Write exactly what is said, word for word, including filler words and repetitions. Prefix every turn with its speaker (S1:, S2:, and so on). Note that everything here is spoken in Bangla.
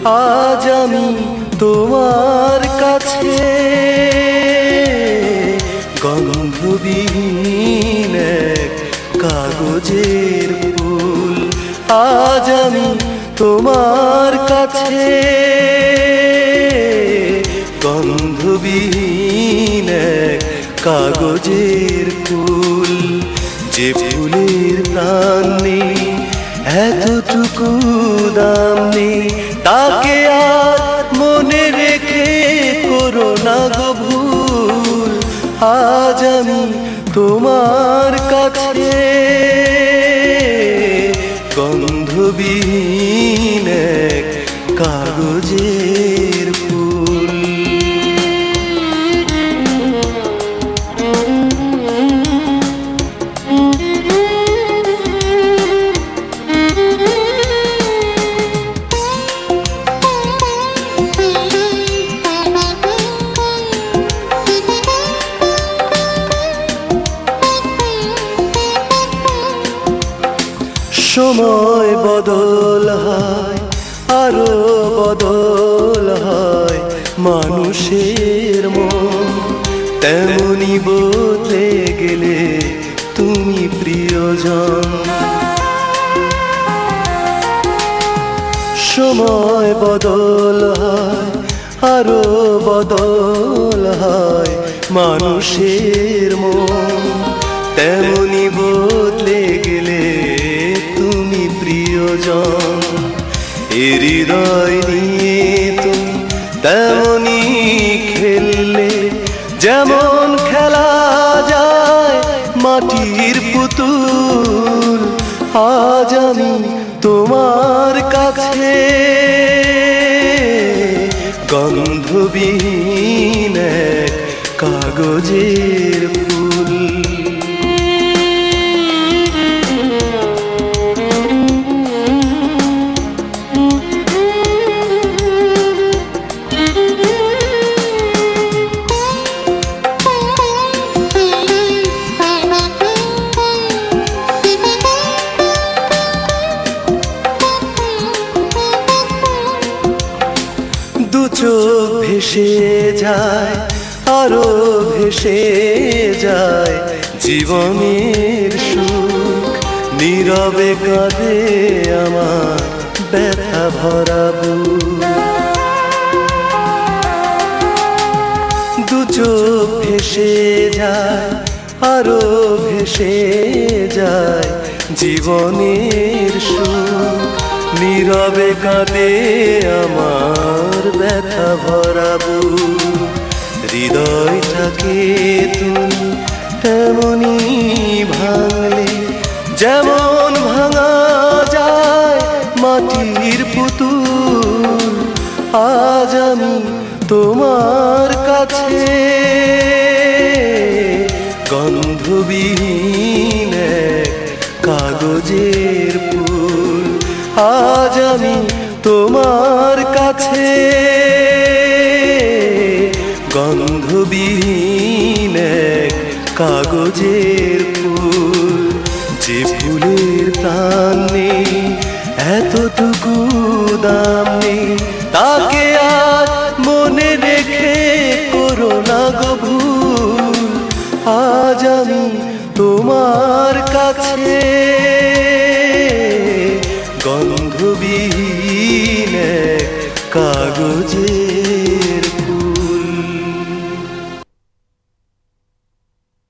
S1: আজ আমি তোমার কাছে গন্ধবিহীন এক কাগজের ফুল। আজ আমি তোমার কাছে গন্ধবিহীন এক কাগজের ফুল। যে ফুলের প্রাণ নেই, এতটুকু দাম নেই, তাকে আর মনে রেখে করো না গো ভুল। আজ আমি তোমার কাছে গন্ধবিহীন এক কাগজের ফুল। সময় বদল হয়, আরো বদল হয় মানুষের মন। তেমনি বদলে গেলে তুমি প্রিয়জন। সময় বদল হয়, আরো বদল হয় মানুষের মন। তেমনি বদলে গেলে তুমি প্রিয়জন। এ হৃদয় নিয়ে তুমি তেমনি খেললে, যেমন খেলা যায় মাটির পুতুল। আজ আমি তোমার কাছে গন্ধবিহীন এক কাগজের ফুল। দু চোখ ভেসে যায়, আরো ভেসে যায় জীবনের সুখ। নীরবে কাঁদে আমার ব্যথা ভরা বুক। দু চোখ ভেসে যায়, আরো ভেসে যায় জীবনের সুখ। নীরবে কাঁদে আমার ব্যথা ভরা বুক। হৃদয়টাকে তুমি তেমনি ভাঙলে, যেমন ভাঙা যায় মাটির পুতুল। আজ আমি তোমার কাছে গন্ধবিহীন এক কাগজের ফুল। আজ আমি তোমার কাছে গন্ধবিহীন এক কাগজের ফুল। যে ফুলের প্রাণ নেই, এতটুকু দাম নেই,